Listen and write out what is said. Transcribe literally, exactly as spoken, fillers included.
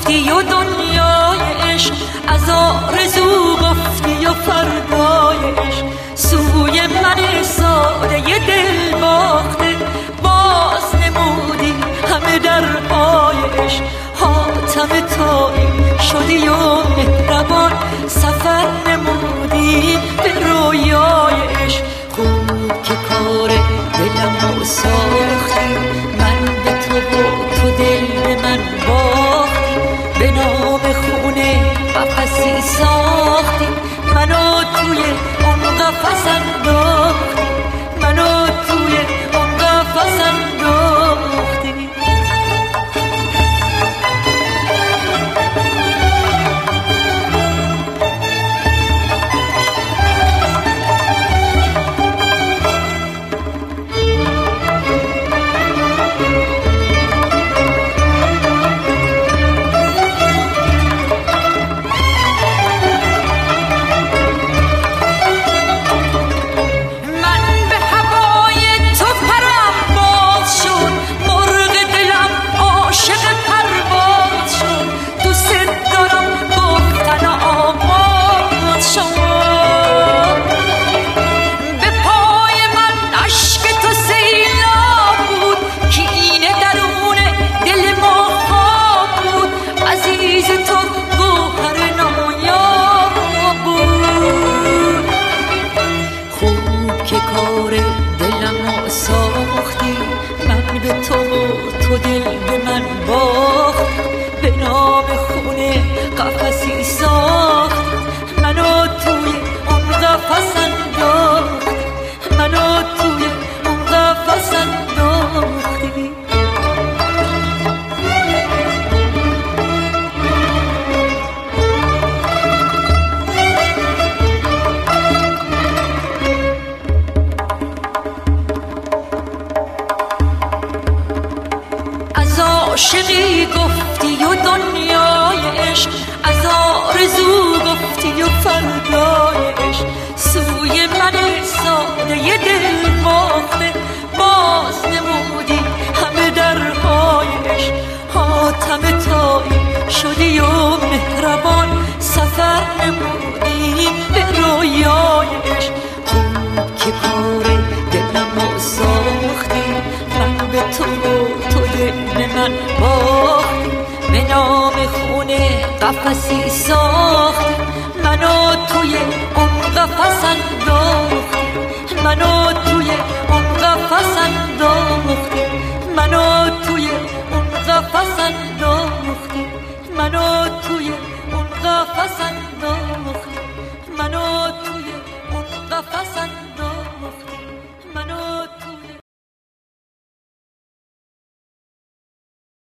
گفتی و دنیای عشق، از آرزو گفتی و فردای عشق، سوی من ساده دل باخته باز نمودی همه در پای عشق. حاتم تایی شدی و مهربان سفر نمودی به رویای عشق. خوب که کار دلم رو ساختی، من به تو و تو دل به من باختی، به نام خونه قفسی ساختی، منو توی اون قفس انداختی، منو توی اون قفس انداختی. تو دل به من باخت، به نام خونه قفسی ساخت، منو توی اون قفس انداخت، منو توی اون قفس انداختی. عاشقی گفتی و دنیای عشق، از آرزو گفتی و فردای عشق، سوی من ساده دل باخته باز نمودی همه درهای عشق. حاتم تایی شدی و مهربان سفر نمودی به رویای عشق. خوب که کار دلم رو ساختی، من به تو تو دل به من باختی، به نام خونه قفسی ساختی، منو توی اون قفس انداختی، منو توی اون قفس انداختی، منو توی اون قفس انداختی، منو